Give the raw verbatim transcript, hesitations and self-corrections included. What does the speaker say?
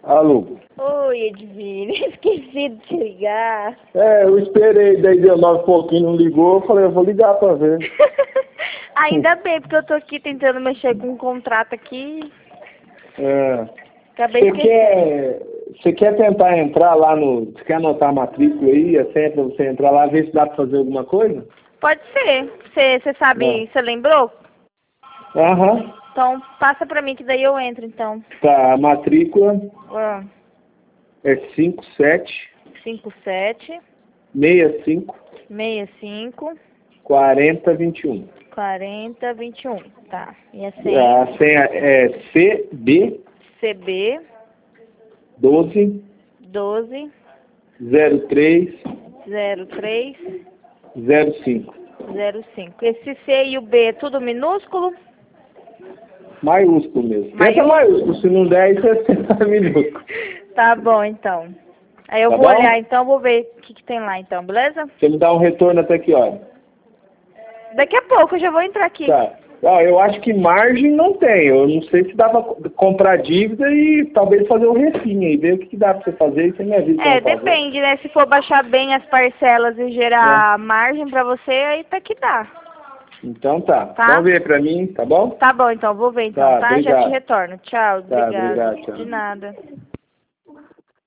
Alô? Oi, Edvine, esqueci de te ligar. É, eu esperei, daí deu nove pouquinho, não ligou, eu falei, eu vou ligar pra ver. Ainda bem, porque eu tô aqui tentando mexer com um contrato aqui. É. Acabei Você esquecendo. quer, você quer tentar entrar lá no... Você quer anotar a matrícula aí, a senha pra você entrar lá, ver se dá pra fazer alguma coisa? Pode ser. Você você sabe, Não. você lembrou? Aham. Então passa pra mim que daí eu entro, então. Tá, a matrícula Ah, é cinco sete cinco sete, seis cinco seis cinco, quatro zero dois um. quarenta, vinte e um. Tá. E a senha? A senha é C B C B doze doze zero três zero três zero cinco. zero cinco. Esse C e o B é tudo minúsculo? Maiúsculo mesmo. Tenta Maiúsculo? maiúsculo, se não der, aí você tenta minúsculo. Tá bom, então. Aí eu Tá vou bom? olhar, então, vou ver o que, que tem lá, então, beleza? Você me dá um retorno até que hora? Daqui a pouco eu já vou entrar aqui. Tá. Ó, eu acho que margem não tem. Eu não sei se dá pra comprar dívida e talvez fazer um refinho aí, ver o que, que dá pra você fazer e você me avisa. É, por favor. depende, né? Se for baixar bem as parcelas e gerar margem pra você, aí tá que dá. Então tá. Tá? Vamos ver pra mim, tá bom? Tá bom, então, vou ver então, Tá, tá? Já te obrigado. retorno. Tchau, Tá, obrigada. obrigado, tchau. De nada.